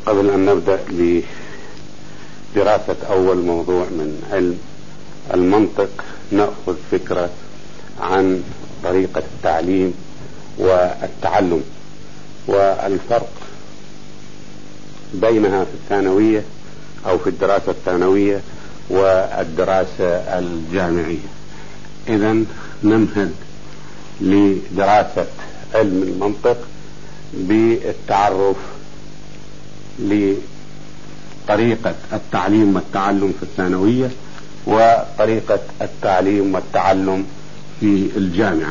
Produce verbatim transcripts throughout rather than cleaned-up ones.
قبل أن نبدأ بدراسة أول موضوع من علم المنطق نأخذ فكرة عن طريقة التعليم والتعلم والفرق بينها في الثانوية أو في الدراسة الثانوية والدراسة الجامعية. إذن نمهد لدراسة علم المنطق بالتعرف لطريقة التعليم والتعلم في الثانوية وطريقة التعليم والتعلم في الجامعة.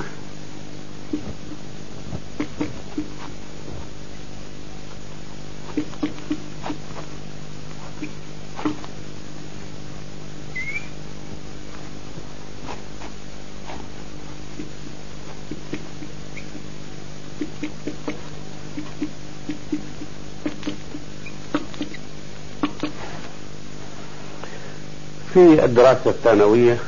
في الدراسة الثانوية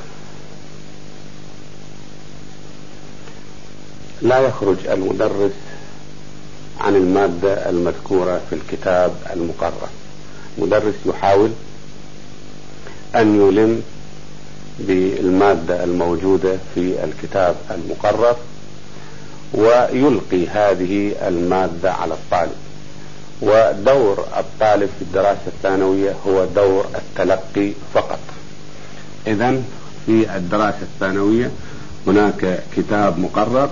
لا يخرج المدرس عن المادة المذكورة في الكتاب المقرر. مدرس يحاول أن يلم بالمادة الموجودة في الكتاب المقرر ويلقي هذه المادة على الطالب، ودور الطالب في الدراسة الثانوية هو دور التلقي فقط. إذن في الدراسة الثانوية هناك كتاب مقرر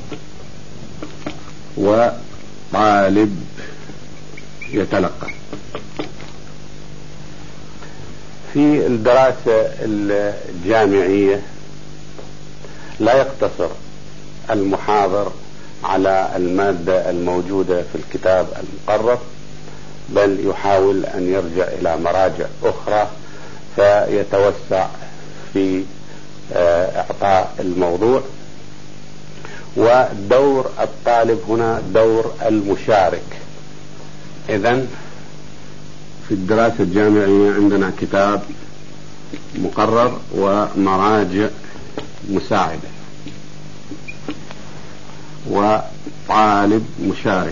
وطالب يتلقى. في الدراسة الجامعية لا يقتصر المحاضر على المادة الموجودة في الكتاب المقرر، بل يحاول أن يرجع إلى مراجع أخرى فيتوسع في إعطاء الموضوع. ودور الطالب هنا دور المشارك. إذن في الدراسة الجامعية عندنا كتاب مقرر ومراجع مساعدة وطالب مشارك.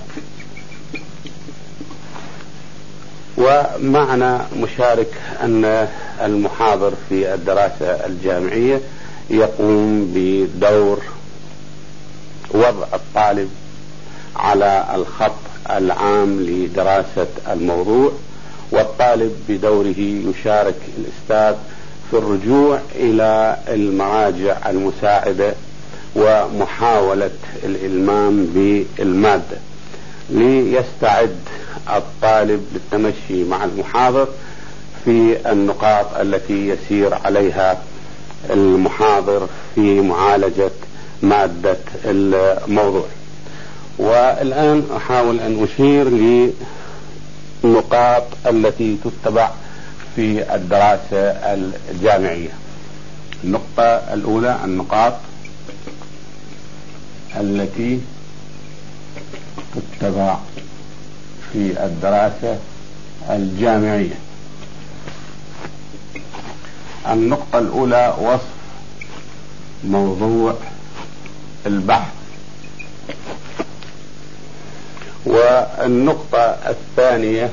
ومعنى مشارك أن المحاضر في الدراسة الجامعية يقوم بدور وضع الطالب على الخط العام لدراسة الموضوع، والطالب بدوره يشارك الأستاذ في الرجوع إلى المراجع المساعدة ومحاولة الإلمام بالمادة ليستعد الطالب للتمشي مع المحاضر في النقاط التي يسير عليها المحاضر في معالجة مادة الموضوع. والآن أحاول أن أشير للنقاط التي تتبع في الدراسة الجامعية. النقطة الأولى النقاط التي تتبع في الدراسة الجامعية. النقطة الأولى وصف موضوع البحث، والنقطة الثانية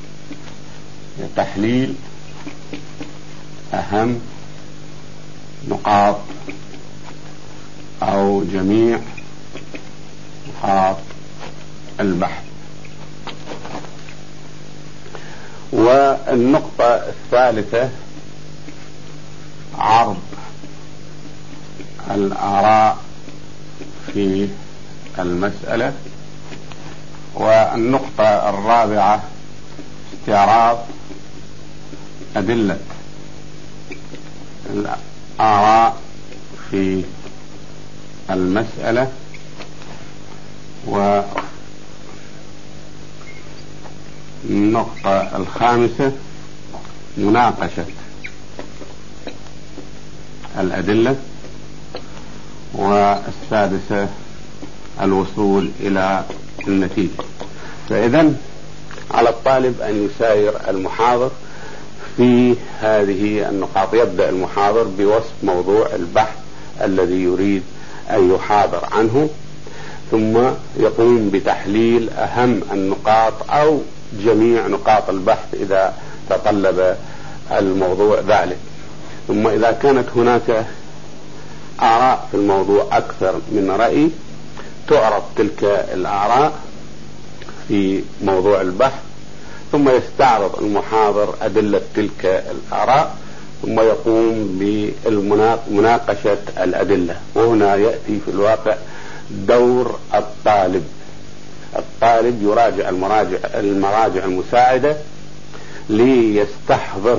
تحليل أهم نقاط أو جميع نقاط البحث. والنقطة الثالثة عرض الآراء في المسألة. والنقطة الرابعة استعراض أدلة الآراء في المسألة. والنقطة الخامسة مناقشة الأدلة. والسادسة الوصول إلى النتيجة. فإذن على الطالب أن يساير المحاضر في هذه النقاط. يبدأ المحاضر بوصف موضوع البحث الذي يريد أن يحاضر عنه، ثم يقوم بتحليل أهم النقاط أو جميع نقاط البحث إذا تطلب الموضوع ذلك. ثم إذا كانت هناك آراء في الموضوع أكثر من رأي تعرض تلك الآراء في موضوع البحث، ثم يستعرض المحاضر أدلة تلك الآراء ثم يقوم بمناقشة الأدلة. وهنا يأتي في الواقع دور الطالب. الطالب يراجع المراجع, المراجع المساعدة ليستحضر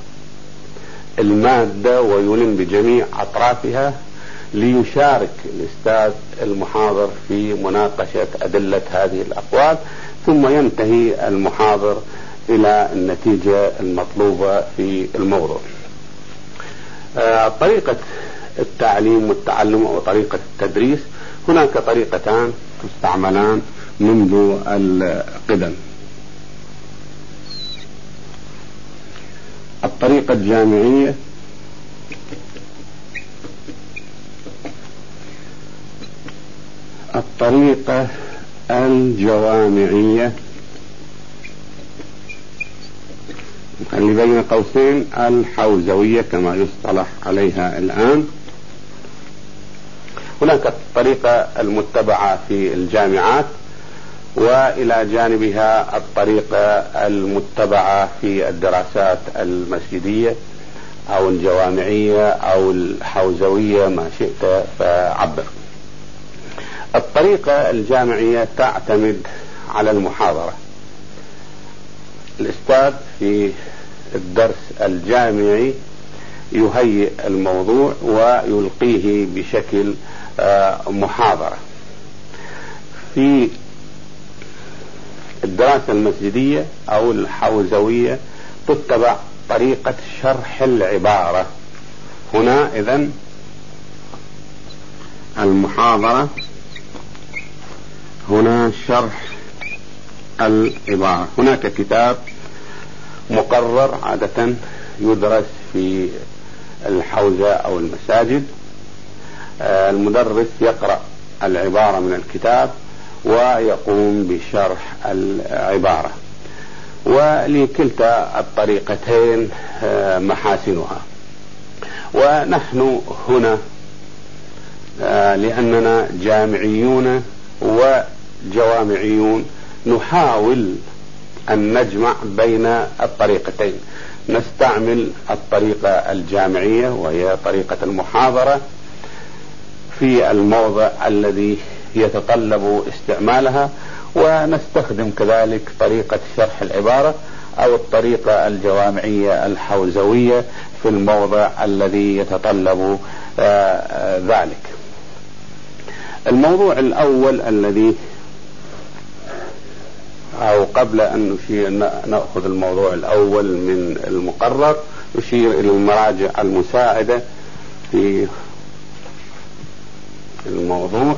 المادة ويلم بجميع أطرافها ليشارك الأستاذ المحاضر في مناقشة أدلة هذه الأقوال، ثم ينتهي المحاضر إلى النتيجة المطلوبة في الموضوع. آه طريقة التعليم والتعلم أو طريقة التدريس، هناك طريقتان تستعملان منذ القدم. الطريقة الجامعية الطريقة الجوامعية خلي بين قوسين الحوزوية كما يصطلح عليها الآن. هناك الطريقة المتبعة في الجامعات، وإلى جانبها الطريقة المتبعة في الدراسات المسجدية أو الجوامعية أو الحوزوية ما شئت فعبر. الطريقة الجامعية تعتمد على المحاضرة. الأستاذ في الدرس الجامعي يهيئ الموضوع ويلقيه بشكل محاضرة. في الدراسة المسجدية أو الحوزوية تتبع طريقة شرح العبارة. هنا إذن المحاضرة، هنا شرح العبارة. هناك كتاب مقرر عادة يدرس في الحوزة أو المساجد، المدرس يقرأ العبارة من الكتاب ويقوم بشرح العبارة، ولكلتا الطريقتين محاسنها. ونحن هنا لأننا جامعيون وجوامعيون نحاول أن نجمع بين الطريقتين. نستعمل الطريقة الجامعية وهي طريقة المحاضرة في الموضع الذي يتطلب استعمالها، ونستخدم كذلك طريقة شرح العبارة أو الطريقة الجوامعية الحوزوية في الموضع الذي يتطلب آه ذلك. الموضوع الأول الذي أو قبل أن نشير نأخذ الموضوع الأول من المقرر، نشير إلى المراجع المساعدة في الموضوع.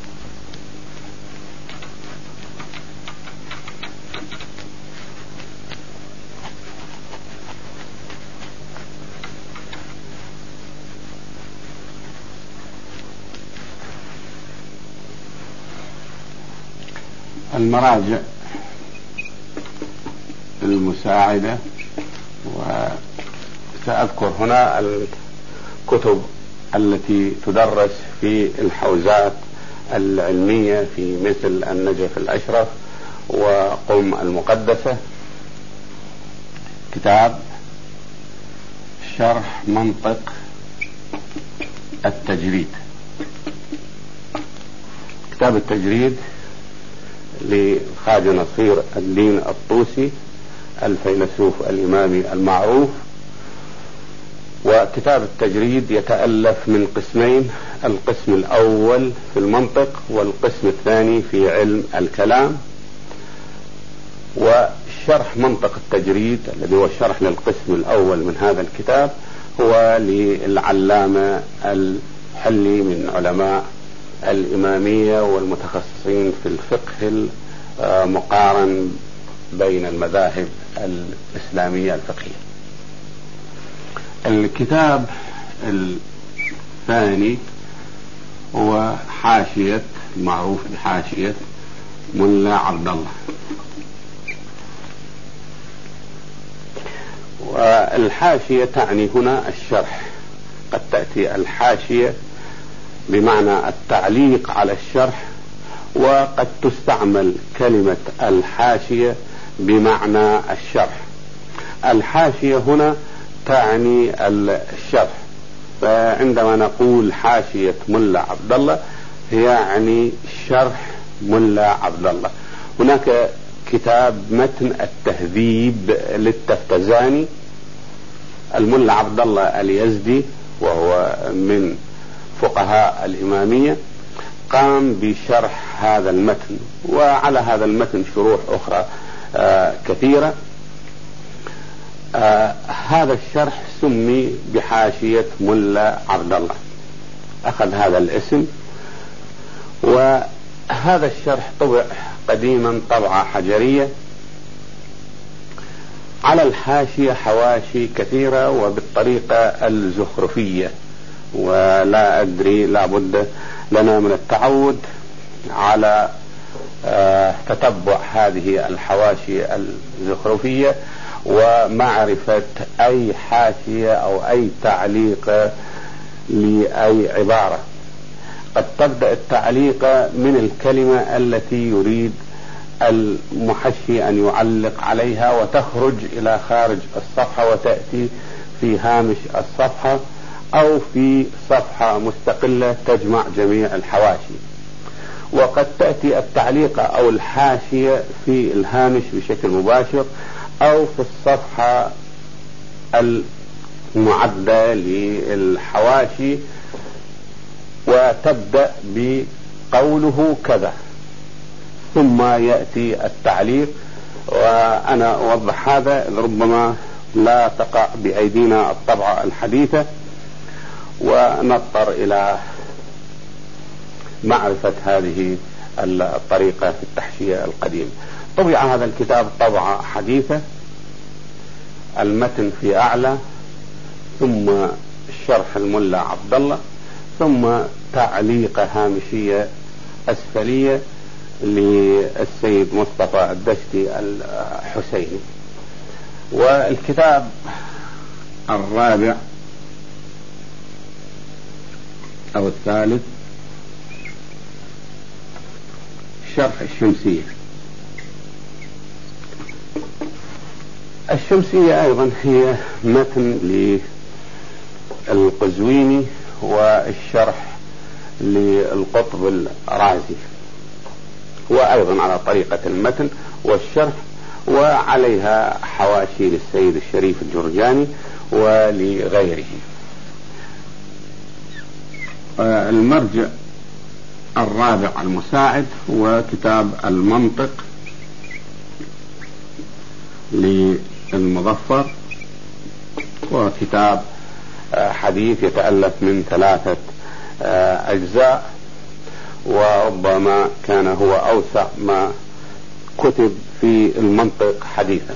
المراجع المساعدة، وسأذكر هنا الكتب التي تدرس في الحوزات العلمية في مثل النجف الأشرف وقم المقدسة. كتاب شرح منطق التجريد، كتاب التجريد لخواجة نصير الدين الطوسي الفيلسوف الإمامي المعروف. وكتاب التجريد يتألف من قسمين، القسم الأول في المنطق والقسم الثاني في علم الكلام. وشرح منطق التجريد الذي هو الشرح للقسم الأول من هذا الكتاب هو للعلامة الحلي من علماء الإمامية والمتخصصين في الفقه المقارن بين المذاهب الإسلامية الفقهية. الكتاب الثاني هو حاشية، معروف بحاشية ملا عبد الله. الحاشية تعني هنا الشرح. قد تأتي الحاشية بمعنى التعليق على الشرح، وقد تستعمل كلمة الحاشية بمعنى الشرح. الحاشية هنا تعني الشرح، فعندما نقول حاشية ملا عبد الله هي يعني شرح ملا عبد الله. هناك كتاب متن التهذيب للتفتزاني، الملا عبد الله اليزدي وهو من فقهاء الإمامية قام بشرح هذا المتن، وعلى هذا المتن شروح أخرى آه كثيرة. آه هذا الشرح سمي بحاشية ملا عبد الله، أخذ هذا الاسم. وهذا الشرح طبع قديما طبعة حجرية. على الحاشية حواشي كثيرة وبالطريقة الزخرفية، ولا أدري لابد لنا من التعود على آه تتبع هذه الحواشي الزخرفية ومعرفة أي حاشية أو أي تعليق لأي عبارة. قد تبدأ التعليق من الكلمة التي يريد المحشي أن يعلق عليها، وتخرج إلى خارج الصفحة وتأتي في هامش الصفحة أو في صفحة مستقلة تجمع جميع الحواشي. وقد تأتي التعليق أو الحاشية في الهامش بشكل مباشر أو في الصفحة المعدة للحواشي، وتبدأ بقوله كذا ثم يأتي التعليق. وأنا أوضح هذا ربما لا تقع بأيدينا الطبعة الحديثة ونضطر إلى معرفة هذه الطريقة في التحشية القديمة. طبع هذا الكتاب طبعة حديثة، المتن في أعلى، ثم شرح الملا عبد الله، ثم تعليق هامشية أسفلية للسيد مصطفى الدشتي الحسيني. والكتاب الرابع أو الثالث شرح الشمسية. الشمسية أيضا هي متن للقزويني والشرح للقطب الرازي، وأيضا على طريقة المتن والشرح، وعليها حواشي للسيد الشريف الجرجاني ولغيره. المرجع الرابع المساعد هو كتاب المنطق للمظفر، وكتاب حديث يتألف من ثلاثة أجزاء، وربما كان هو أوسع ما كتب في المنطق حديثا.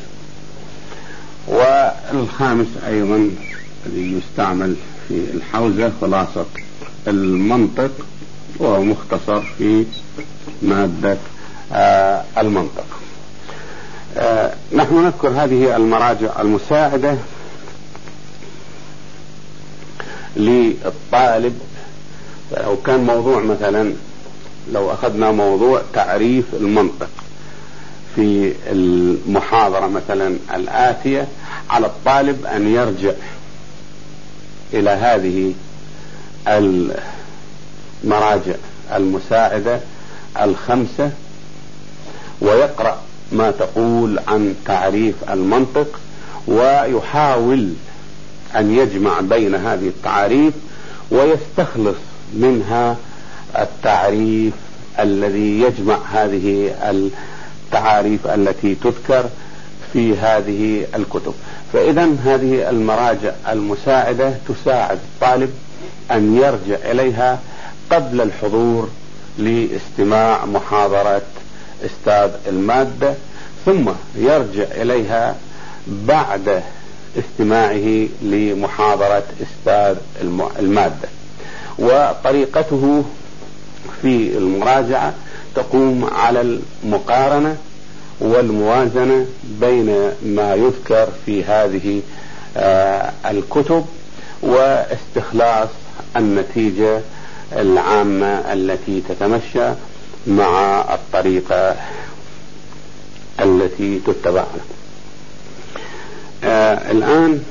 والخامس أيضا الذي يستعمل في الحوزة خلاصة المنطق، وهو مختصر في مادة آه المنطق. آه نحن نذكر هذه المراجع المساعدة للطالب. لو كان موضوع مثلا، لو أخذنا موضوع تعريف المنطق في المحاضرة مثلا الآتية، على الطالب أن يرجع إلى هذه المراجع المساعدة الخمسة ويقرأ ما تقول عن تعريف المنطق، ويحاول أن يجمع بين هذه التعاريف ويستخلص منها التعريف الذي يجمع هذه التعاريف التي تذكر في هذه الكتب. فإذا هذه المراجع المساعدة تساعد الطالب أن يرجع إليها قبل الحضور لاستماع محاضرة أستاذ المادة، ثم يرجع إليها بعد استماعه لمحاضرة أستاذ المادة. وطريقته في المراجعة تقوم على المقارنة والموازنة بين ما يذكر في هذه الكتب واستخلاص النتيجة العامة التي تتمشى مع الطريقة التي تتبع. آه الآن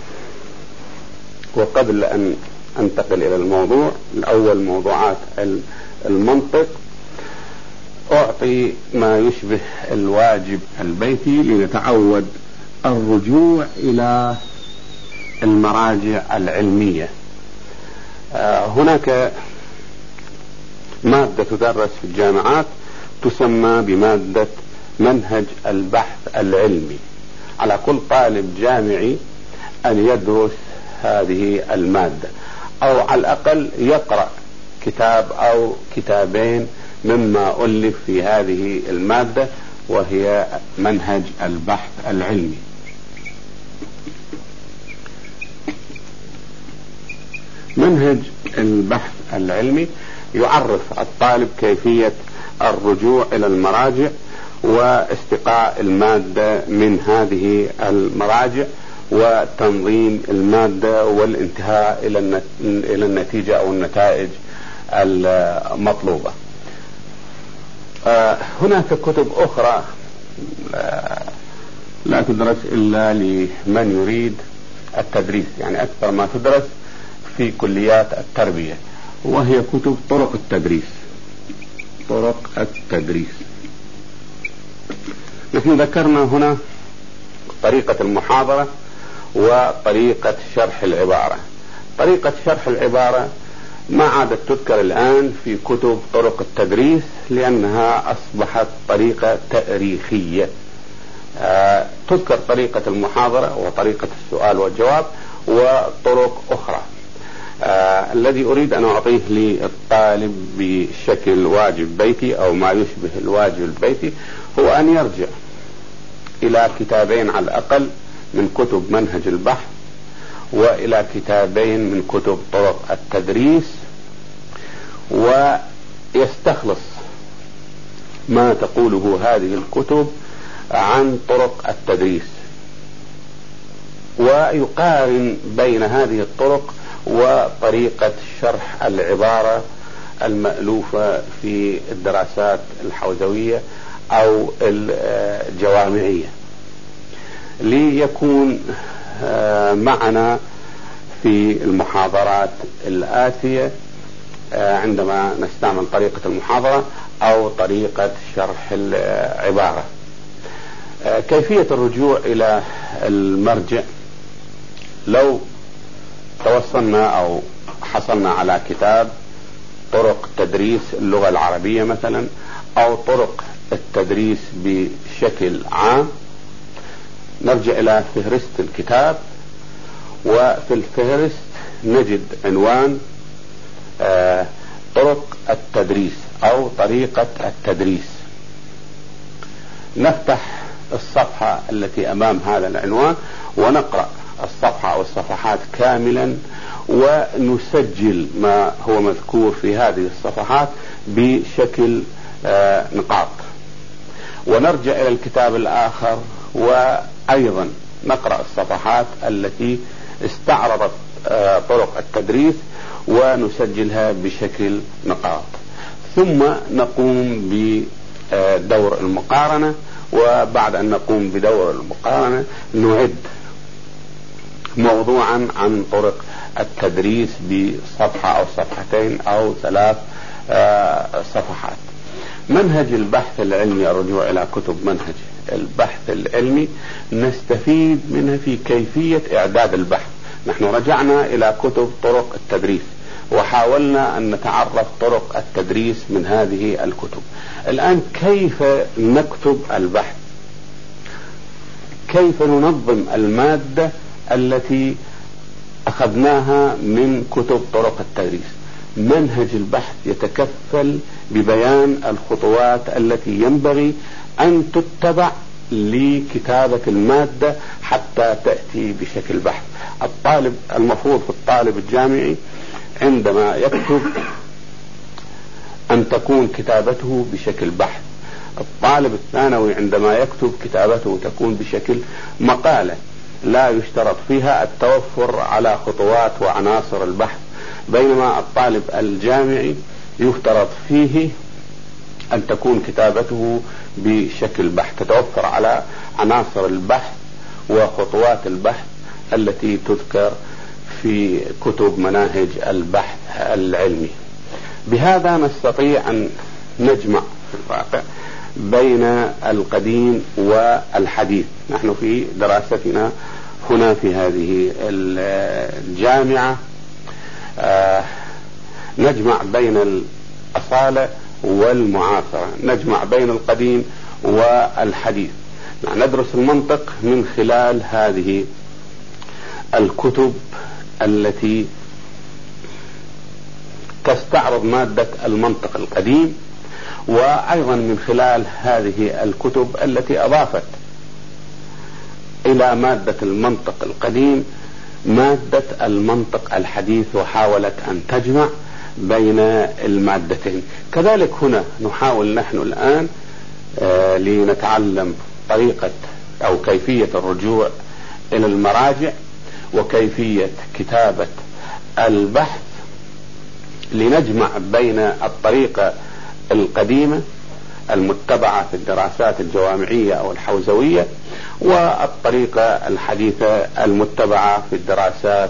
وقبل أن أنتقل إلى الموضوع الأول، موضوعات المنطق، أعطي ما يشبه الواجب البيتي لنتعود الرجوع إلى المراجع العلمية. آه هناك مادة تدرس في الجامعات تسمى بمادة منهج البحث العلمي. على كل طالب جامعي أن يدرس هذه المادة، أو على الأقل يقرأ كتاب أو كتابين مما ألف في هذه المادة، وهي منهج البحث العلمي. منهج البحث العلمي يعرف الطالب كيفية الرجوع إلى المراجع واستقاء المادة من هذه المراجع وتنظيم المادة والانتهاء إلى النتيجة أو النتائج المطلوبة. هناك كتب أخرى لا تدرس إلا لمن يريد التدريس، يعني أكثر ما تدرس في كليات التربية، وهي كتب طرق التدريس. طرق التدريس نحن ذكرنا هنا طريقة المحاضرة وطريقة شرح العبارة. طريقة شرح العبارة ما عادت تذكر الآن في كتب طرق التدريس لأنها أصبحت طريقة تاريخية. آه تذكر طريقة المحاضرة وطريقة السؤال والجواب وطرق أخرى. آه الذي أريد أن أعطيه للطالب بشكل واجب بيتي أو ما يشبه الواجب البيتي هو أن يرجع إلى كتابين على الأقل من كتب منهج البحث، وإلى كتابين من كتب طرق التدريس، ويستخلص ما تقوله هذه الكتب عن طرق التدريس، ويقارن بين هذه الطرق وطريقة شرح العبارة المألوفة في الدراسات الحوزوية أو الجوامعية، ليكون معنا في المحاضرات الآتية عندما نستعمل طريقة المحاضرة أو طريقة شرح العبارة. كيفية الرجوع إلى المرجع: لو توصلنا أو حصلنا على كتاب طرق تدريس اللغة العربية مثلا، أو طرق التدريس بشكل عام، نرجع إلى فهرست الكتاب، وفي الفهرست نجد عنوان آه طرق التدريس أو طريقة التدريس. نفتح الصفحة التي أمام هذا العنوان ونقرأ الصفحة أو الصفحات كاملا، ونسجل ما هو مذكور في هذه الصفحات بشكل آه نقاط، ونرجع إلى الكتاب الآخر وأيضا نقرأ الصفحات التي استعرضت آه طرق التدريس ونسجلها بشكل نقاط، ثم نقوم بدور المقارنة. وبعد أن نقوم بدور المقارنة نعد موضوعا عن طرق التدريس بصفحة أو صفحتين أو ثلاث آه صفحات. منهج البحث العلمي، الرجوع إلى كتب منهج البحث العلمي نستفيد منها في كيفية إعداد البحث. نحن رجعنا إلى كتب طرق التدريس وحاولنا أن نتعرف طرق التدريس من هذه الكتب. الآن كيف نكتب البحث؟ كيف ننظم المادة التي أخذناها من كتب طرق التدريس؟ منهج البحث يتكفل ببيان الخطوات التي ينبغي أن تتبع لكتابة المادة حتى تأتي بشكل بحث. الطالب المفروض في الطالب الجامعي عندما يكتب أن تكون كتابته بشكل بحث. الطالب الثانوي عندما يكتب كتابته تكون بشكل مقالة. لا يشترط فيها التوفر على خطوات وعناصر البحث، بينما الطالب الجامعي يفترض فيه أن تكون كتابته بشكل بحث، تتوفر على عناصر البحث وخطوات البحث التي تذكر في كتب مناهج البحث العلمي. بهذا نستطيع أن نجمع في الواقع بين القديم والحديث. نحن في دراستنا هنا في هذه الجامعة آه نجمع بين الأصالة والمعاصرة، نجمع بين القديم والحديث. ندرس المنطق من خلال هذه الكتب التي تستعرض مادة المنطق القديم، وأيضا من خلال هذه الكتب التي أضافت إلى مادة المنطق القديم مادة المنطق الحديث، وحاولت أن تجمع بين المادتين. كذلك هنا نحاول نحن الآن آه لنتعلم طريقة أو كيفية الرجوع إلى المراجع وكيفية كتابة البحث، لنجمع بين الطريقة القديمة المتبعة في الدراسات الجوامعية أو الحوزوية والطريقة الحديثة المتبعة في الدراسات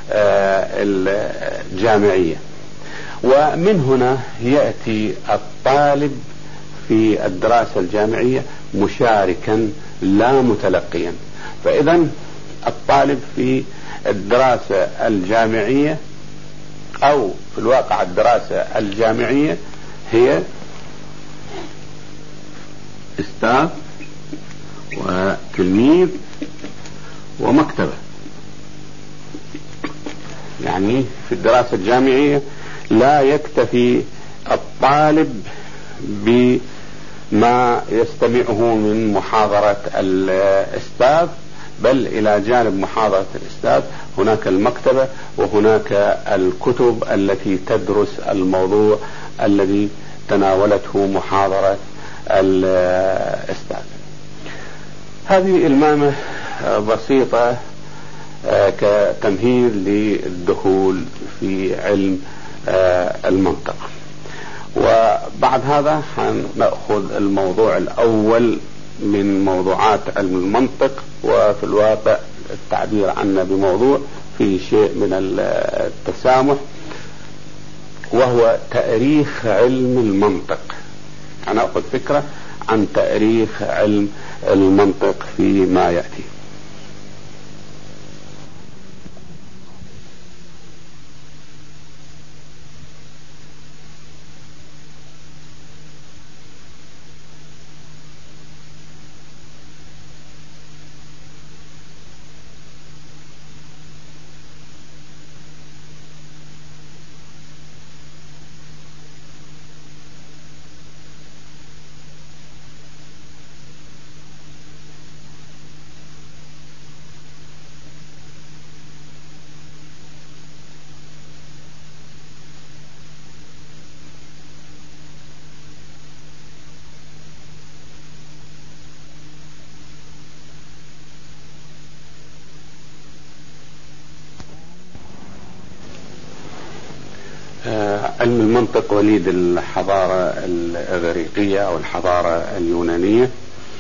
الجامعية. ومن هنا يأتي الطالب في الدراسة الجامعية مشاركا لا متلقيا. فإذا الطالب في الدراسة الجامعية أو في الواقع الدراسة الجامعية هي أستاذ وتلميذ ومكتبة. يعني في الدراسة الجامعية لا يكتفي الطالب بما يستمعه من محاضرة الأستاذ، بل إلى جانب محاضرة الأستاذ هناك المكتبة وهناك الكتب التي تدرس الموضوع الذي تناولته محاضرة الأستاذ. هذه المامة بسيطة كتمهيد للدخول في علم المنطق. وبعد هذا هنأخذ الموضوع الأول من موضوعات علم المنطق، وفي الواقع التعبير عنه بموضوع في شيء من التسامح، وهو تاريخ علم المنطق. هنأخذ فكرة عن تاريخ علم المنطق فيما يأتي. علم المنطق وليد الحضارة الإغريقية أو الحضارة اليونانية،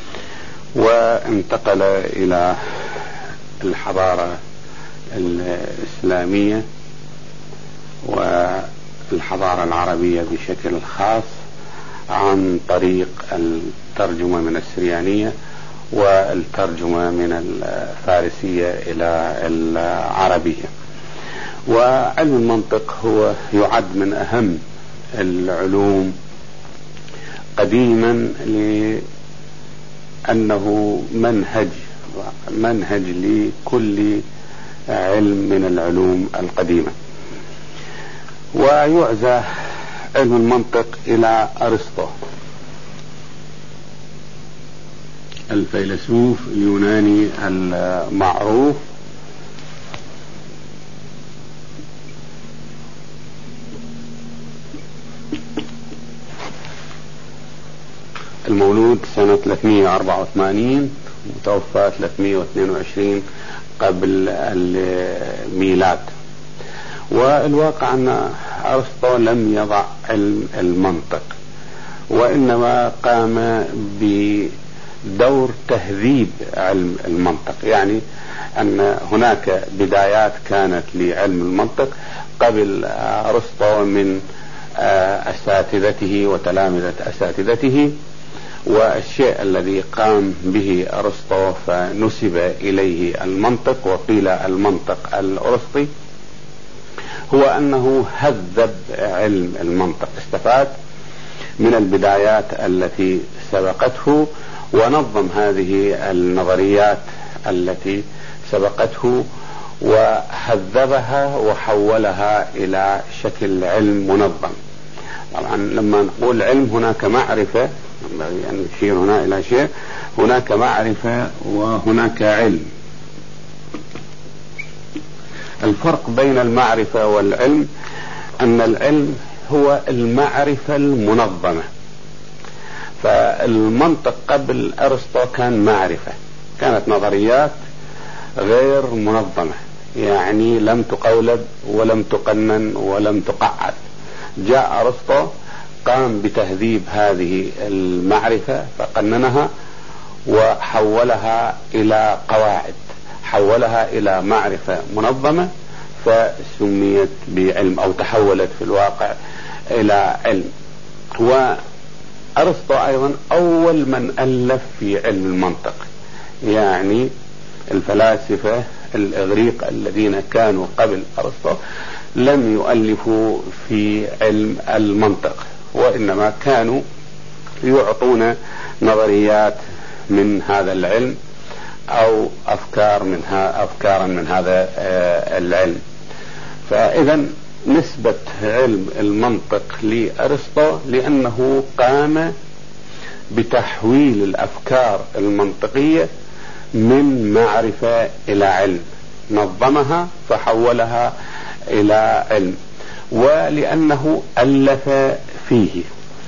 وانتقل إلى الحضارة الإسلامية والحضارة العربية بشكل خاص عن طريق الترجمة من السريانية والترجمة من الفارسية إلى العربية. وعلم المنطق هو يعد من أهم العلوم قديما، لأنه منهج منهج لكل علم من العلوم القديمة. ويعزى علم المنطق إلى أرسطو الفيلسوف اليوناني المعروف، المولود سنة ثلاثمائة وأربعة وثمانين متوفى ثلاثمائة واثنين وعشرين قبل الميلاد. والواقع أن أرسطو لم يضع علم المنطق، وإنما قام بدور تهذيب علم المنطق، يعني أن هناك بدايات كانت لعلم المنطق قبل أرسطو من أساتذته وتلامذة أساتذته. والشيء الذي قام به أرسطو فنسب إليه المنطق وقيل المنطق الأرسطي، هو أنه هذب علم المنطق، استفاد من البدايات التي سبقته ونظم هذه النظريات التي سبقته وهذبها وحولها إلى شكل علم منظم. طبعا لما نقول علم هناك معرفة، يعني نشير هنا إلى شيء، هناك معرفة وهناك علم. الفرق بين المعرفة والعلم أن العلم هو المعرفة المنظمة، فالمنطق قبل أرسطو كان معرفة، كانت نظريات غير منظمة، يعني لم تقولب ولم تقنن ولم تقعد. جاء أرسطو قام بتهذيب هذه المعرفة فقننها وحولها إلى قواعد، حولها إلى معرفة منظمة فسميت بعلم أو تحولت في الواقع إلى علم. وأرسطو أيضا أول من ألف في علم المنطق، يعني الفلاسفة الإغريق الذين كانوا قبل أرسطو لم يؤلفوا في علم المنطق، وإنما كانوا يعطون نظريات من هذا العلم أو أفكار منها أفكارا من هذا العلم. فإذا نسبة علم المنطق لأرسطو لأنه قام بتحويل الأفكار المنطقية من معرفة إلى علم، نظمها فحولها إلى علم، ولأنه ألف فيه.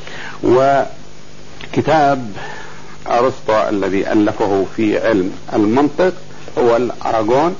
وكتاب أرسطو الذي ألفه في علم المنطق هو الأراجون،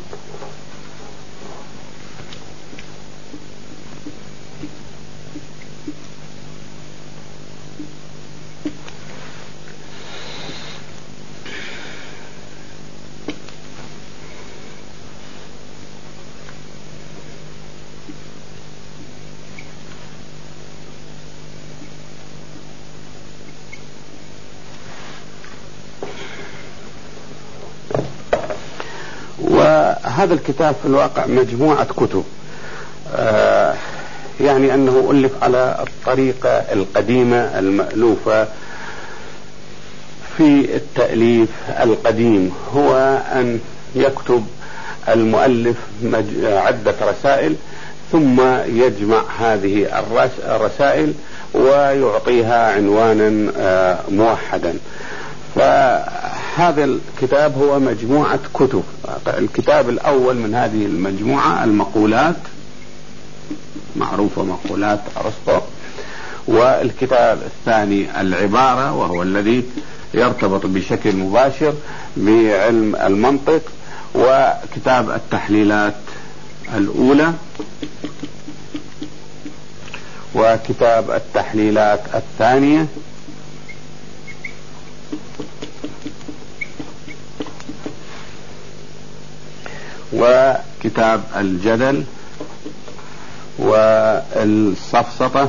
وهذا الكتاب في الواقع مجموعة كتب، آه يعني أنه ألف على الطريقة القديمة المألوفة في التأليف القديم، هو أن يكتب المؤلف عدة رسائل ثم يجمع هذه الرسائل ويعطيها عنوانا آه موحدا. فهذا الكتاب هو مجموعة كتب. الكتاب الأول من هذه المجموعة المقولات، معروفة مقولات أرسطو، والكتاب الثاني العبارة وهو الذي يرتبط بشكل مباشر بعلم المنطق، وكتاب التحليلات الأولى، وكتاب التحليلات الثانية، وكتاب الجدل، والسفسطة،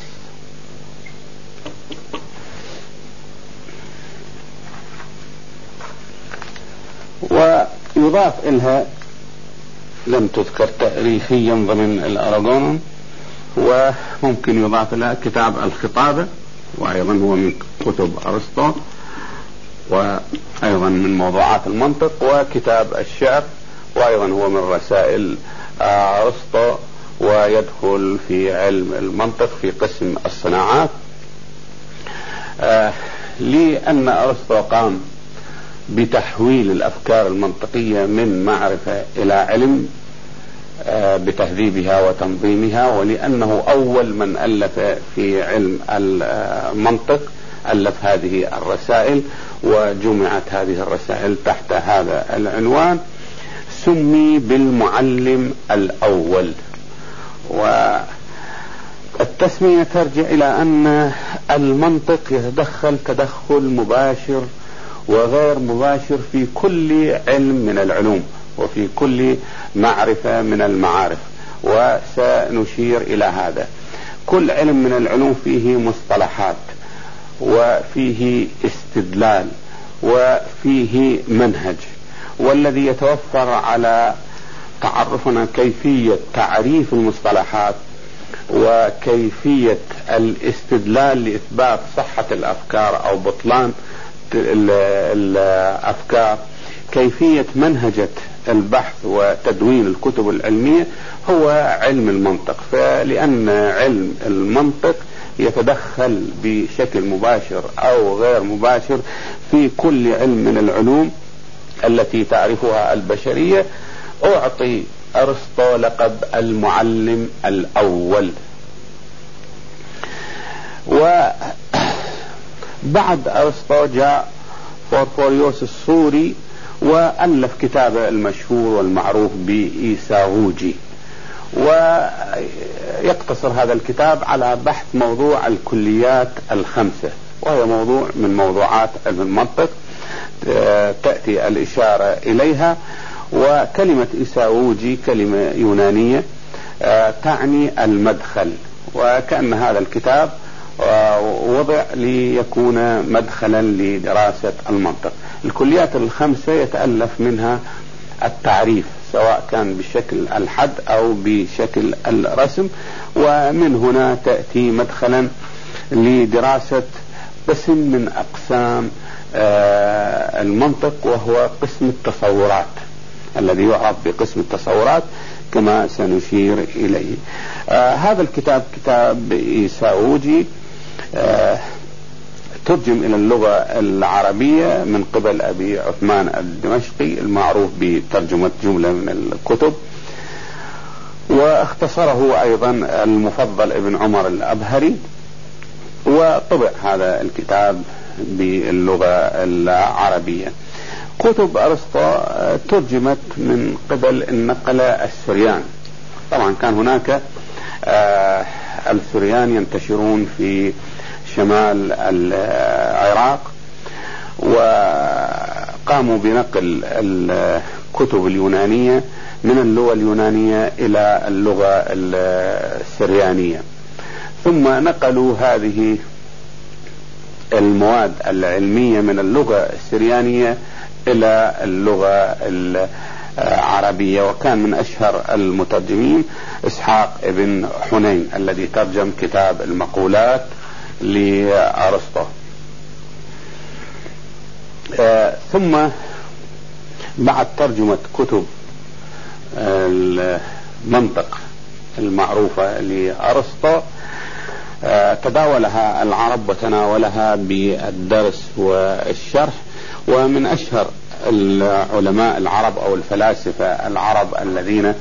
ويضاف إلها لم تذكر تاريخيا ضمن الأراجون، وممكن يضاف لها كتاب الخطابة، وأيضا هو من كتب أرسطو وأيضا من موضوعات المنطق، وكتاب الشعر وأيضا هو من رسائل أرسطو، ويدخل في علم المنطق في قسم الصناعات. آه لأن أرسطو قام بتحويل الأفكار المنطقية من معرفة إلى علم آه بتهذيبها وتنظيمها، ولأنه أول من ألف في علم المنطق ألف هذه الرسائل، وجمعت هذه الرسائل تحت هذا العنوان، سمي بالمعلم الأول. والتسمية ترجع إلى أن المنطق يتدخل تدخل مباشر وغير مباشر في كل علم من العلوم وفي كل معرفة من المعارف، وسنشير إلى هذا. كل علم من العلوم فيه مصطلحات وفيه استدلال وفيه منهج، والذي يتوفر على تعرفنا كيفية تعريف المصطلحات وكيفية الاستدلال لإثبات صحة الأفكار أو بطلان الأفكار، كيفية منهجة البحث وتدوين الكتب العلمية، هو علم المنطق. فلأن علم المنطق يتدخل بشكل مباشر أو غير مباشر في كل علم من العلوم التي تعرفها البشرية، أعطي أرسطو لقب المعلم الأول. وبعد أرسطو جاء فورفوريوس السوري وألف كتابه المشهور والمعروف بإيساغوجي، ويقتصر هذا الكتاب على بحث موضوع الكليات الخمسة، وهي موضوع من موضوعات علم المنطق تأتي الإشارة إليها. وكلمة إيساغوجي كلمة يونانية تعني المدخل، وكأن هذا الكتاب وضع ليكون مدخلا لدراسة المنطق. الكليات الخمسة يتألف منها التعريف، سواء كان بشكل الحد أو بشكل الرسم، ومن هنا تأتي مدخلا لدراسة قسم من أقسام المنطق، وهو قسم التصورات الذي يعرف بقسم التصورات كما سنشير إليه. آه هذا الكتاب كتاب إيساغوجي آه ترجم إلى اللغة العربية من قبل أبي عثمان الدمشقي المعروف بترجمة جملة من الكتب، واختصره أيضا المفضل ابن عمر الأبهري، وطبع هذا الكتاب باللغة العربية. كتب أرسطو ترجمت من قبل النقلة السريان. طبعا كان هناك آه السريان ينتشرون في شمال العراق، وقاموا بنقل الكتب اليونانية من اللغة اليونانية إلى اللغة السريانية، ثم نقلوا هذه المواد العلمية من اللغة السريانية إلى اللغة العربية. وكان من أشهر المترجمين إسحاق ابن حنين الذي ترجم كتاب المقولات لأرسطو. آه ثم بعد ترجمة كتب المنطق المعروفة لأرسطو آه تداولها العرب وتناولها بالدرس والشرح. ومن أشهر العلماء العرب أو الفلاسفة العرب الذين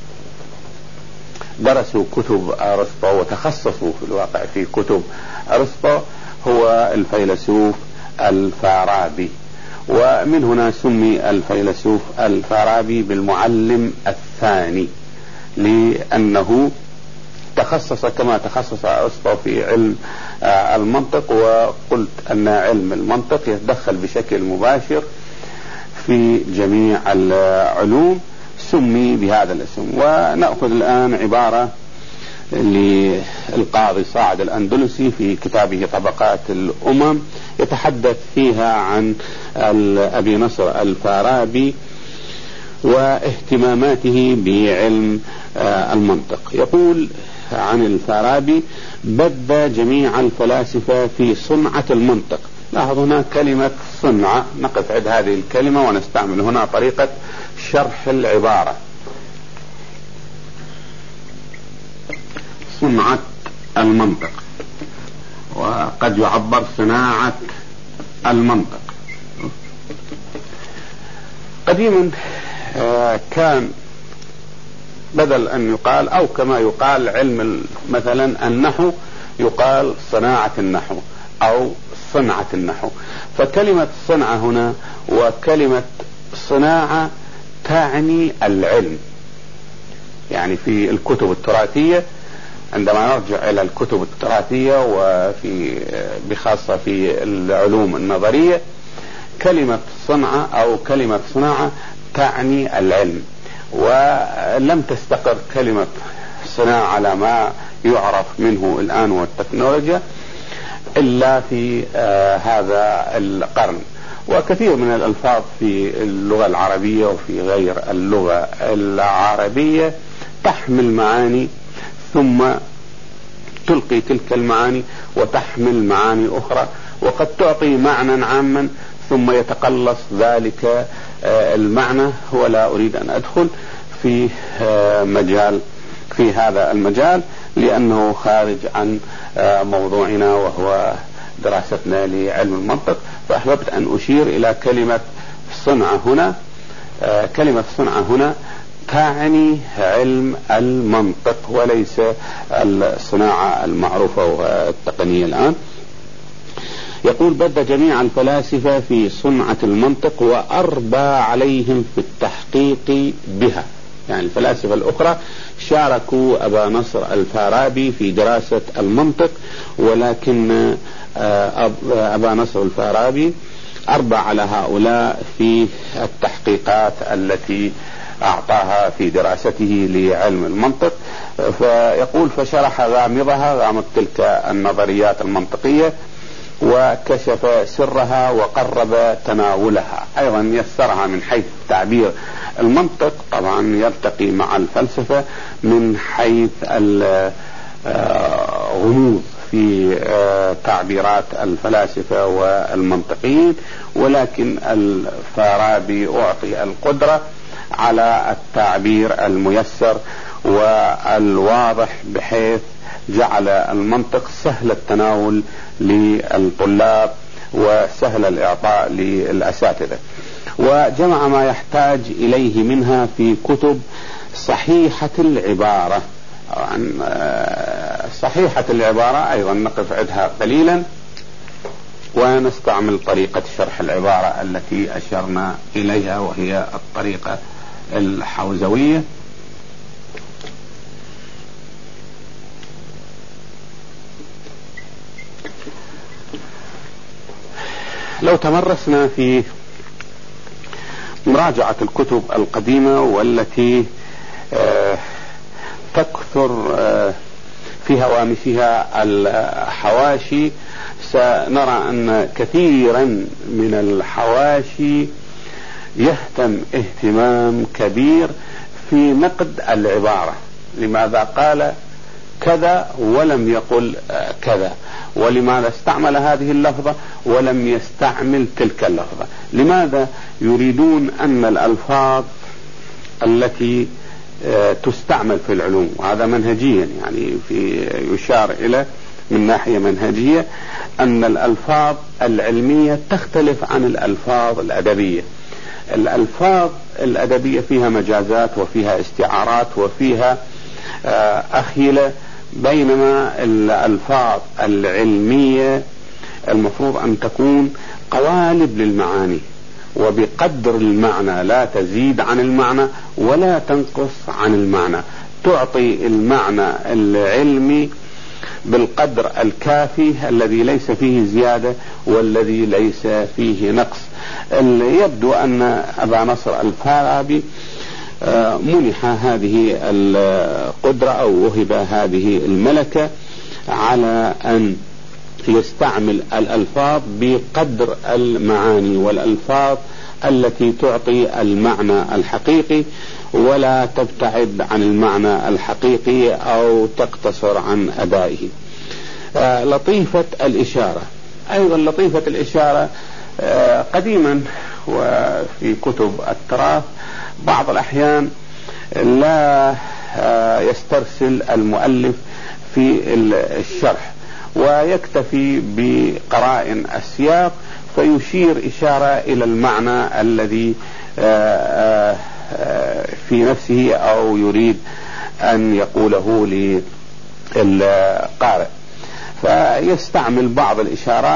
درسوا كتب أرسطو وتخصصوا في الواقع في كتب أرسطو هو الفيلسوف الفارابي، ومن هنا سمي الفيلسوف الفارابي بالمعلم الثاني، لأنه تخصص كما تخصص أرسطو في علم المنطق. وقلت أن علم المنطق يتدخل بشكل مباشر في جميع العلوم، سمي بهذا الاسم. ونأخذ الآن عبارة للقاضي صاعد الأندلسي في كتابه طبقات الأمم، يتحدث فيها عن أبي نصر الفارابي واهتماماته بعلم المنطق. يقول عن الفارابي: بد جميع الفلاسفة في صنعة المنطق. لاحظ هنا كلمة صنعة، نقف عند هذه الكلمة ونستعمل هنا طريقة شرح العبارة. صنعة المنطق، وقد يعبر صناعة المنطق. قديما كان بدل أن يقال أو كما يقال علم مثلا النحو يقال صناعة النحو أو صنعة النحو. فكلمة صنعة هنا وكلمة صناعة تعني العلم. يعني في الكتب التراثية عندما نرجع إلى الكتب التراثية وفي بخاصة في العلوم النظرية، كلمة صنعة أو كلمة صناعة تعني العلم، ولم تستقر كلمة صناعة على ما يعرف منه الآن والتكنولوجيا إلا في آه هذا القرن. وكثير من الألفاظ في اللغة العربية وفي غير اللغة العربية تحمل معاني ثم تلقي تلك المعاني وتحمل معاني أخرى، وقد تعطي معنى عاما ثم يتقلص ذلك آه المعنى. ولا أريد أن أدخل في آه مجال في هذا المجال لأنه خارج عن آه موضوعنا وهو دراستنا لعلم المنطق. فأحببت أن أشير إلى كلمة صنعة هنا. آه كلمة صنعة هنا تعني علم المنطق وليس الصناعة المعروفة والتقنية الآن. يقول: بد جميع الفلاسفة في صنعة المنطق وأربى عليهم في التحقيق بها. يعني الفلاسفة الأخرى شاركوا أبا نصر الفارابي في دراسة المنطق، ولكن أبا نصر الفارابي أربى على هؤلاء في التحقيقات التي أعطاها في دراسته لعلم المنطق. فيقول: فشرح غامضها، غامض تلك النظريات المنطقية، وكشف سرها وقرب تناولها. أيضا يسرها من حيث تعبير المنطق، طبعا يلتقي مع الفلسفة من حيث الغموض في تعبيرات الفلاسفة والمنطقيين، ولكن الفارابي أعطي القدرة على التعبير الميسر والواضح بحيث جعل المنطق سهل التناول للطلاب وسهل الإعطاء للأساتذة، وجمع ما يحتاج إليه منها في كتب صحيحة العبارة. عن صحيحة العبارة أيضا نقف عندها قليلا ونستعمل طريقة شرح العبارة التي أشرنا إليها وهي الطريقة الحوزوية. لو تمرسنا في مراجعة الكتب القديمة والتي آه تكثر آه في هوامشها الحواشي، سنرى أن كثيرا من الحواشي يهتم اهتمام كبير في نقد العبارة. لماذا قال كذا ولم يقل كذا؟ ولماذا استعمل هذه اللفظة ولم يستعمل تلك اللفظة؟ لماذا يريدون أن الألفاظ التي تستعمل في العلوم، وهذا منهجيا يعني في يشار إلى من ناحية منهجية أن الألفاظ العلمية تختلف عن الألفاظ الأدبية. الألفاظ الأدبية فيها مجازات وفيها استعارات وفيها أخيلة، بينما الألفاظ العلمية المفروض أن تكون قوالب للمعاني، وبقدر المعنى لا تزيد عن المعنى ولا تنقص عن المعنى، تعطي المعنى العلمي بالقدر الكافي الذي ليس فيه زيادة والذي ليس فيه نقص. يبدو أن أبا نصر الفارابي منح هذه القدرة أو وهب هذه الملكة على أن يستعمل الألفاظ بقدر المعاني والألفاظ التي تعطي المعنى الحقيقي ولا تبتعد عن المعنى الحقيقي أو تقتصر عن أدائه. آه لطيفة الإشارة، أيضا لطيفة الإشارة آه قديما وفي كتب التراث بعض الأحيان لا آه يسترسل المؤلف في الشرح ويكتفي بقرائن السياق فيشير إشارة إلى المعنى الذي آه آه في نفسه أو يريد أن يقوله للقارئ، فيستعمل بعض الإشارات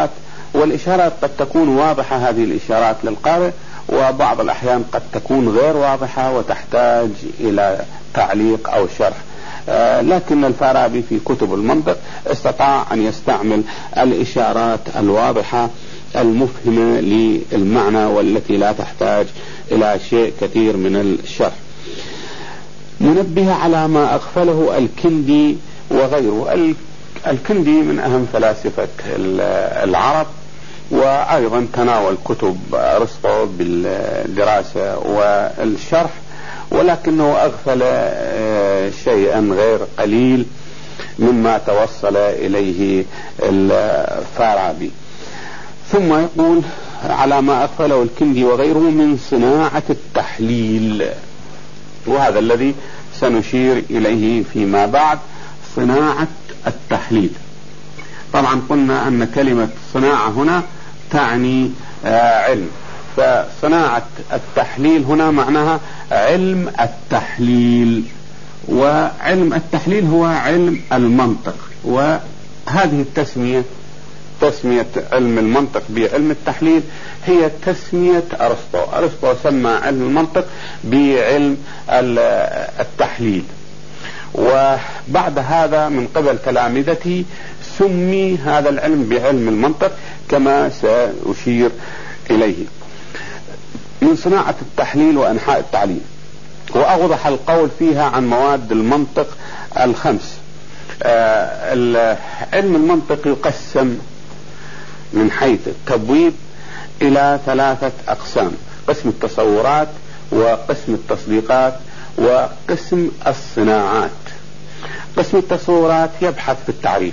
والإشارات قد تكون واضحة هذه الإشارات للقارئ، وبعض الأحيان قد تكون غير واضحة وتحتاج إلى تعليق أو شرح. آه لكن الفارابي في كتب المنطق استطاع أن يستعمل الإشارات الواضحة المفهمة للمعنى والتي لا تحتاج إلى شيء كثير من الشرح. منبه على ما أغفله الكندي وغيره. الكندي من أهم فلاسفة العرب، وأيضا تناول كتب أرسطو بالدراسة والشرح، ولكنه أغفل شيئا غير قليل مما توصل إليه الفارابي. ثم يقول على ما أغفله الكندي وغيره من صناعة التحليل، وهذا الذي سنشير إليه فيما بعد، صناعة التحليل. طبعا قلنا أن كلمة صناعة هنا تعني علم، فصناعة التحليل هنا معناها علم التحليل، وعلم التحليل هو علم المنطق. وهذه التسمية، تسمية علم المنطق بعلم التحليل، هي تسمية أرسطو. أرسطو سمى علم المنطق بعلم التحليل، وبعد هذا من قبل تلامذته سمي هذا العلم بعلم المنطق كما سأشير إليه. من صناعة التحليل وأنحاء التعليل، وأوضح القول فيها عن مواد المنطق الخمس. آه علم المنطق يقسم من حيث التبويب إلى ثلاثة أقسام: قسم التصورات، وقسم التصديقات، وقسم الصناعات. قسم التصورات يبحث في التعريف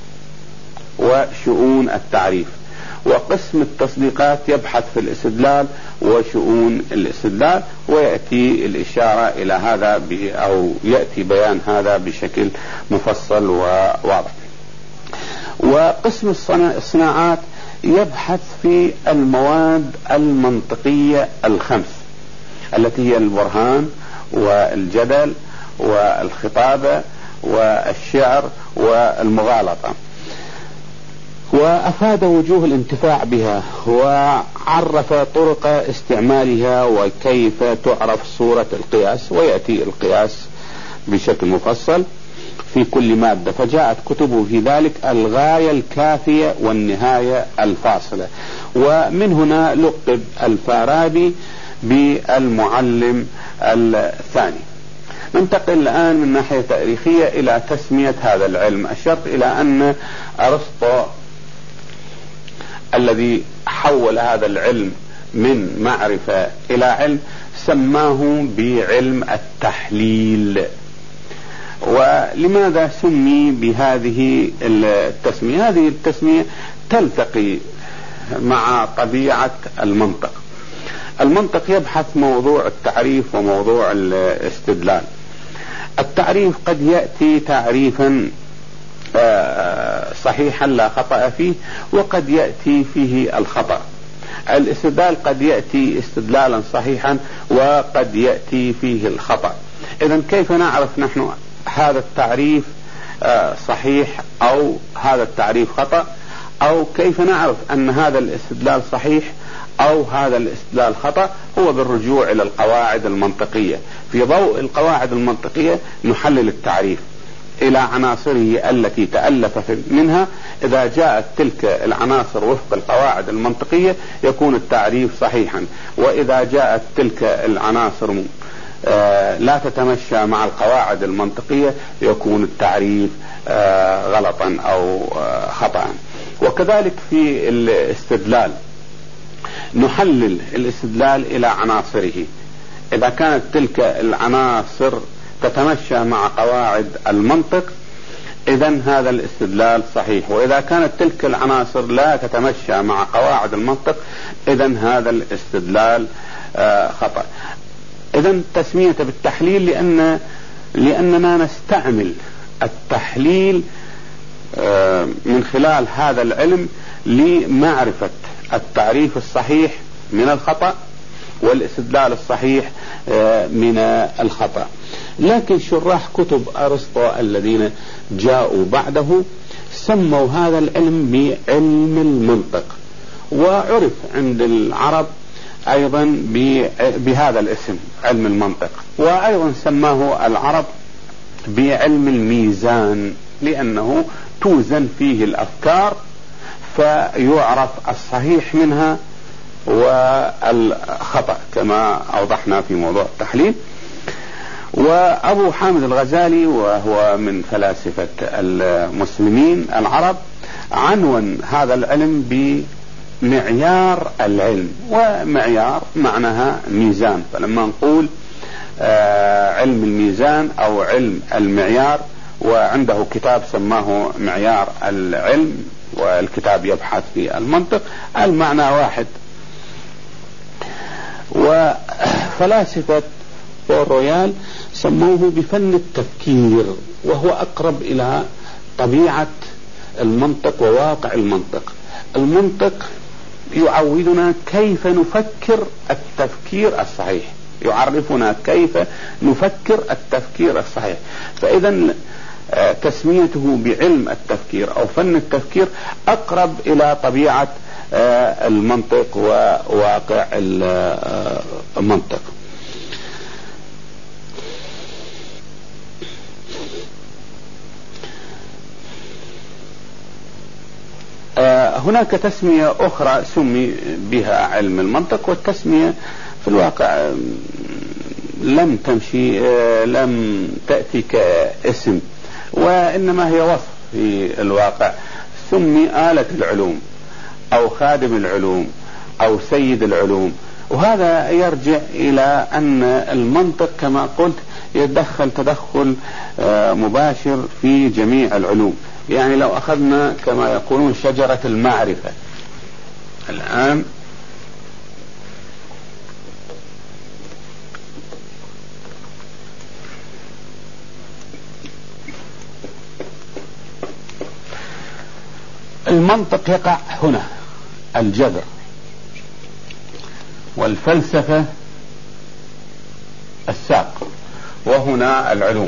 وشؤون التعريف، وقسم التصديقات يبحث في الاستدلال وشؤون الاستدلال، ويأتي الإشارة إلى هذا أو يأتي بيان هذا بشكل مفصل وواضح. وقسم الصناعات يبحث في المواد المنطقية الخمس التي هي البرهان والجدل والخطابة والشعر والمغالطة، وأفاد وجوه الانتفاع بها، وعرف طرق استعمالها وكيف تعرف صورة القياس، ويأتي القياس بشكل مفصل في كل مادة. فجاءت كتبه في ذلك الغاية الكافية والنهاية الفاصلة. ومن هنا لقب الفارابي بالمعلم الثاني. ننتقل الآن من ناحية تاريخية إلى تسمية هذا العلم. أشرت إلى أن أرسطو الذي حول هذا العلم من معرفة إلى علم سماه بعلم التحليل. ولماذا سمي بهذه التسمية؟ هذه التسمية تلتقي مع طبيعة المنطق. المنطق يبحث موضوع التعريف وموضوع الاستدلال. التعريف قد يأتي تعريفا صحيحا لا خطأ فيه، وقد يأتي فيه الخطأ. الاستدلال قد يأتي استدلالا صحيحا وقد يأتي فيه الخطأ. إذن كيف نعرف نحن هذا التعريف صحيح أو هذا التعريف خطأ، أو كيف نعرف أن هذا الاستدلال صحيح أو هذا الاستدلال خطأ؟ هو بالرجوع إلى القواعد المنطقية. في ضوء القواعد المنطقية نحلل التعريف إلى عناصره التي تألف منها. إذا جاءت تلك العناصر وفق القواعد المنطقية يكون التعريف صحيحا، وإذا جاءت تلك العناصر آه لا تتمشى مع القواعد المنطقية يكون التعريف آه غلطا أو آه خطأ. وكذلك في الاستدلال نحلل الاستدلال إلى عناصره. إذا كانت تلك العناصر تتمشى مع قواعد المنطق إذن هذا الاستدلال صحيح، وإذا كانت تلك العناصر لا تتمشى مع قواعد المنطق إذن هذا الاستدلال آه خطأ. إذن تسمية بالتحليل لأن لأننا نستعمل التحليل آه من خلال هذا العلم لمعرفة التعريف الصحيح من الخطأ والاستدلال الصحيح آه من الخطأ. لكن شراح كتب أرسطو الذين جاءوا بعده سموا هذا العلم بعلم المنطق، وعرف عند العرب أيضا بهذا الاسم علم المنطق، وأيضا سماه العرب بعلم الميزان لأنه توزن فيه الأفكار فيعرف الصحيح منها والخطأ كما أوضحنا في موضوع التحليل. وأبو حامد الغزالي وهو من فلاسفة المسلمين العرب عنون هذا العلم بمعيار العلم، ومعيار معناها ميزان، فلما نقول علم الميزان أو علم المعيار، وعنده كتاب سماه معيار العلم والكتاب يبحث في المنطق، المعنى واحد. وفلاسفة بور رويال سموه بفن التفكير، وهو أقرب إلى طبيعة المنطق وواقع المنطق. المنطق يعودنا كيف نفكر التفكير الصحيح، يعرفنا كيف نفكر التفكير الصحيح، فإذا تسميته بعلم التفكير أو فن التفكير أقرب إلى طبيعة المنطق وواقع المنطق. هناك تسمية أخرى سمي بها علم المنطق، والتسمية في الواقع لم تمشي لم تأتي كاسم، وإنما هي وصف في الواقع. سمي آلة العلوم أو خادم العلوم أو سيد العلوم، وهذا يرجع إلى أن المنطق كما قلت يتدخل تدخل مباشر في جميع العلوم. يعني لو أخذنا كما يقولون شجرة المعرفة الآن، المنطق يقع هنا الجذر، والفلسفة الساق، وهنا العلوم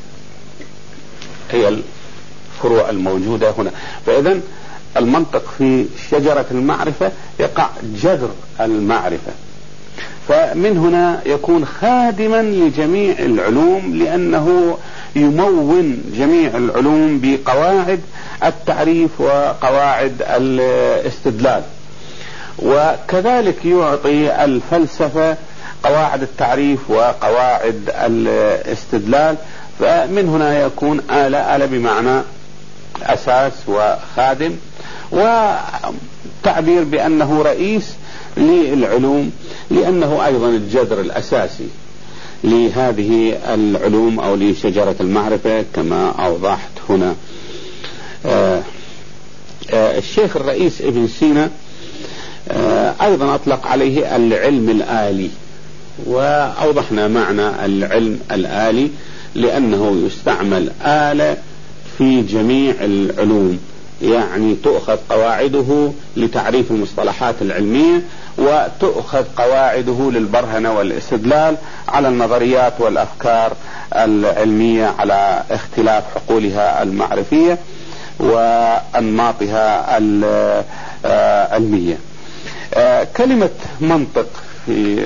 هي الفروع الموجودة هنا. فإذا المنطق في شجرة المعرفة يقع جذر المعرفة، فمن هنا يكون خادما لجميع العلوم، لأنه يمون جميع العلوم بقواعد التعريف وقواعد الاستدلال، وكذلك يعطي الفلسفة قواعد التعريف وقواعد الاستدلال. فمن هنا يكون آلة، آلة بمعنى أساس وخادم، وتعبير بأنه رئيس للعلوم، لأنه أيضا الجذر الأساسي لهذه العلوم أو لشجرة المعرفة كما أوضحت هنا. آآ آآ الشيخ الرئيس ابن سينا أيضا أطلق عليه العلم الآلي، وأوضحنا معنى العلم الآلي لأنه يستعمل آلة في جميع العلوم، يعني تؤخذ قواعده لتعريف المصطلحات العلمية، وتؤخذ قواعده للبرهنة والاستدلال على النظريات والأفكار العلمية على اختلاف حقولها المعرفية وأنماطها العلمية. كلمة منطق في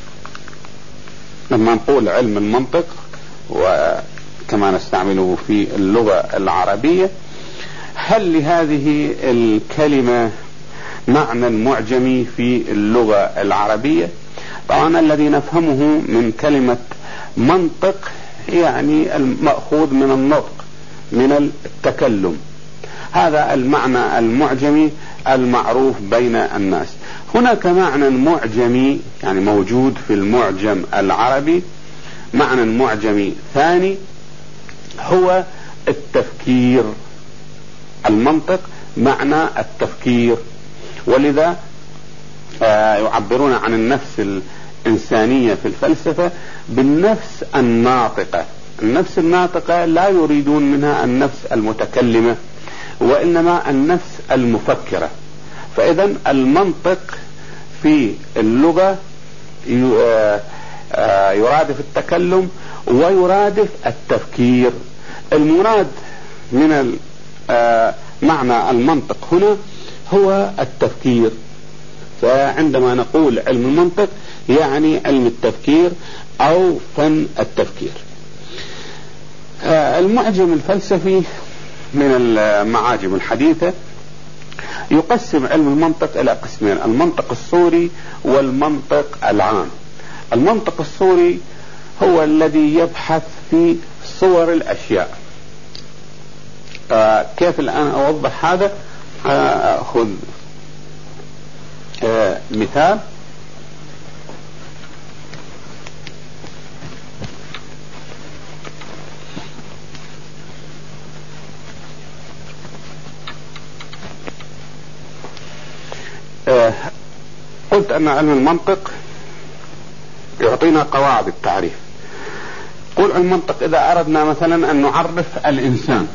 لما نقول علم المنطق وكما نستعمله في اللغة العربية، هل لهذه الكلمة معنى معجمي في اللغة العربية؟ طبعا الذي نفهمه من كلمة منطق يعني المأخوذ من النطق، من التكلم، هذا المعنى المعجمي المعروف بين الناس. هناك معنى معجمي يعني موجود في المعجم العربي، معنى معجمي ثاني هو التفكير. المنطق معنى التفكير، ولذا يعبرون عن النفس الإنسانية في الفلسفة بالنفس الناطقة. النفس الناطقة لا يريدون منها النفس المتكلمة، وإنما النفس المفكرة. فإذا المنطق في اللغة يرادف التكلم ويرادف التفكير. المراد من معنى المنطق هنا هو التفكير، فعندما نقول علم المنطق يعني علم التفكير أو فن التفكير. المعجم الفلسفي من المعاجم الحديثة يقسم علم المنطق إلى قسمين: المنطق الصوري والمنطق العام. المنطق الصوري هو الذي يبحث في صور الأشياء. آه كيف الآن أوضح هذا؟ آه خذ آه مثال. آه قلت أن علم المنطق يعطينا قواعد التعريف. قل علم المنطق إذا أردنا مثلا أن نعرف الإنسان،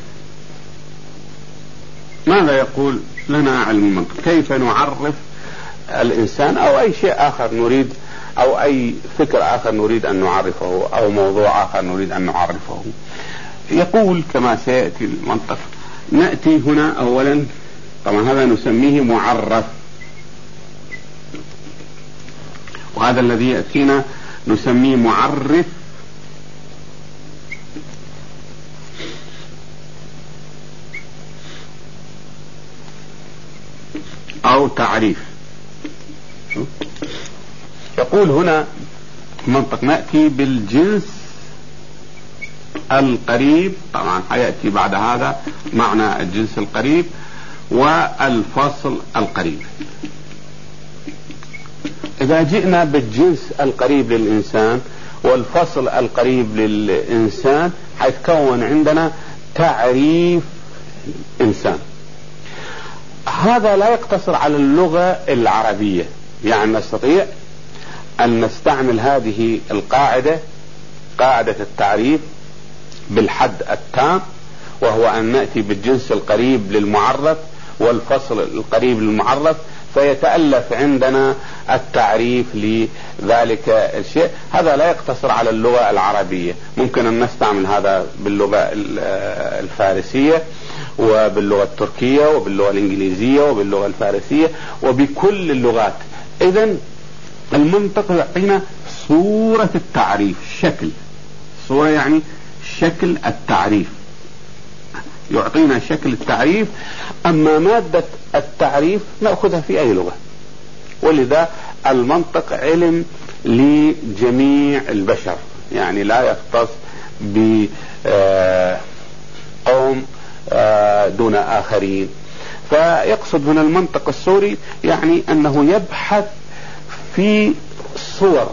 ماذا يقول لنا علم المنطق؟ كيف نعرف الإنسان أو أي شيء آخر نريد، أو أي فكر آخر نريد أن نعرفه، أو موضوع آخر نريد أن نعرفه. يقول كما سيأتي المنطق: نأتي هنا أولا، طبعا هذا نسميه معرف، وهذا الذي يأتينا نسميه معرف أو تعريف. يقول هنا منطق: نأتي بالجنس القريب، طبعا حيأتي بعد هذا معنى الجنس القريب والفصل القريب. إذا جئنا بالجنس القريب للإنسان والفصل القريب للإنسان حيتكون عندنا تعريف إنسان. هذا لا يقتصر على اللغة العربية، يعني نستطيع أن نستعمل هذه القاعدة، قاعدة التعريف، بالحد التام، وهو أن نأتي بالجنس القريب للمعرف والفصل القريب للمعرف، فيتألف عندنا التعريف لذلك الشيء. هذا لا يقتصر على اللغة العربية، ممكن أن نستعمل هذا باللغة الفارسية وباللغة التركية وباللغة الإنجليزية وباللغة الفارسية وبكل اللغات. إذن المنطق يعطينا صورة التعريف، شكل، صورة يعني شكل التعريف، يعطينا شكل التعريف. أما مادة التعريف نأخذها في أي لغة، ولذا المنطق علم لجميع البشر، يعني لا يختص بقوم دون آخرين. فيقصد هنا المنطق الصوري يعني أنه يبحث في صور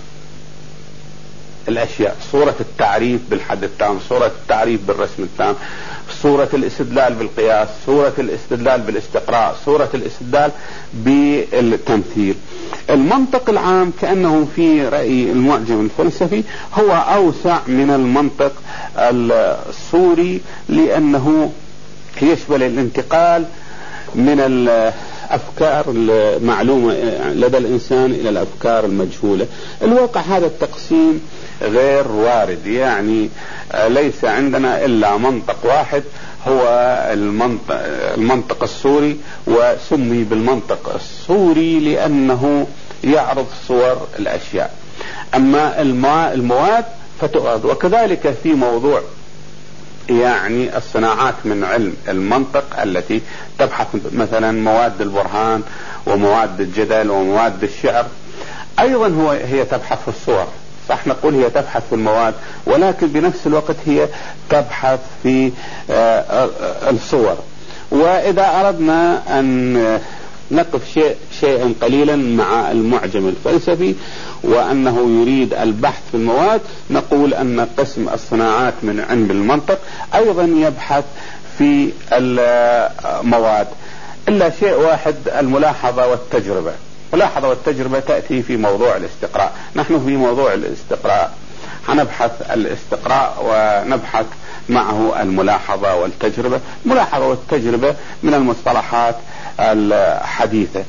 الأشياء، صورة التعريف بالحد التام، صورة التعريف بالرسم التام، صورة الاستدلال بالقياس، صورة الاستدلال بالاستقراء، صورة الاستدلال بالتمثيل. المنطق العام كأنه في رأي المعجم الفلسفي هو أوسع من المنطق الصوري، لأنه يشمل الانتقال من الأفكار المعلومة لدى الإنسان إلى الأفكار المجهولة. الواقع هذا التقسيم غير وارد، يعني ليس عندنا إلا منطق واحد هو المنطق, المنطق الصوري، وسمي بالمنطق الصوري لأنه يعرض صور الأشياء. أما المواد فتؤخذ، وكذلك في موضوع يعني الصناعات من علم المنطق التي تبحث مثلا مواد البرهان ومواد الجدل ومواد الشعر، أيضا هو هي تبحث في الصور. صح نقول هي تبحث في المواد، ولكن بنفس الوقت هي تبحث في الصور. وإذا أردنا أن نقف شيء شيئا قليلا مع المعجم الفلسفي وأنه يريد البحث في المواد، نقول أن قسم الصناعات من علم المنطق أيضا يبحث في المواد، إلا شيء واحد: الملاحظة والتجربة. الملاحظة والتجربة تأتي في موضوع الاستقراء. نحن في موضوع الاستقراء هنبحث الاستقراء ونبحث معه الملاحظة والتجربة. الملاحظة والتجربة من المصطلحات الحديثة،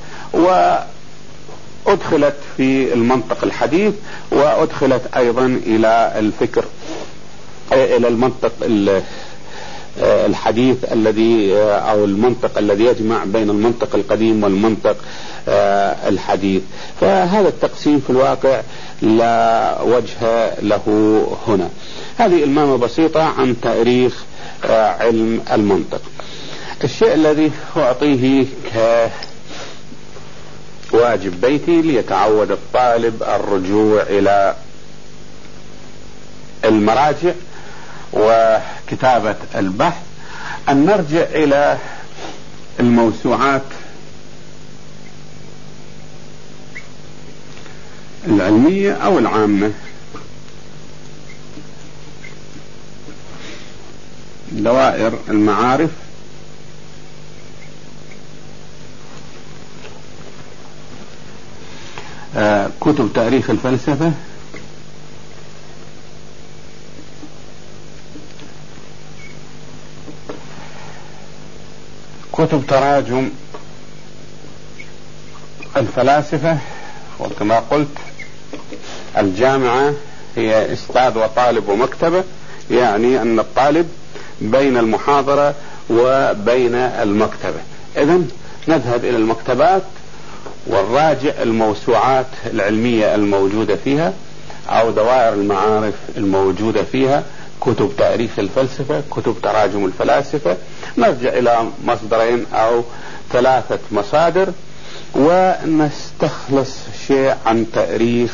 وأدخلت في المنطق الحديث، وأدخلت أيضا إلى الفكر، إلى المنطق الحديث الذي او المنطق الذي يجمع بين المنطق القديم والمنطق الحديث. فهذا التقسيم في الواقع لا وجه له هنا. هذه المامة بسيطة عن تاريخ علم المنطق. الشيء الذي أعطيه كواجب بيتي ليتعود الطالب الرجوع إلى المراجع وكتابة البحث، أن نرجع إلى الموسوعات العلمية أو العامة، دوائر المعارف، آه، كتب تاريخ الفلسفة، كتب تراجم الفلاسفة. وكما قلت الجامعة هي استاذ وطالب ومكتبة، يعني أن الطالب بين المحاضرة وبين المكتبة. إذن نذهب إلى المكتبات والراجع الموسوعات العلمية الموجودة فيها أو دوائر المعارف الموجودة فيها، كتب تاريخ الفلسفة، كتب تراجم الفلاسفة. نرجع إلى مصدرين أو ثلاثة مصادر ونستخلص شيء عن تاريخ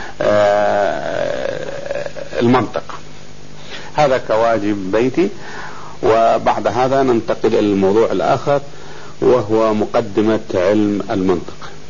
المنطق. هذا كواجب بيتي. وبعد هذا ننتقل إلى الموضوع الآخر وهو مقدمة علم المنطق.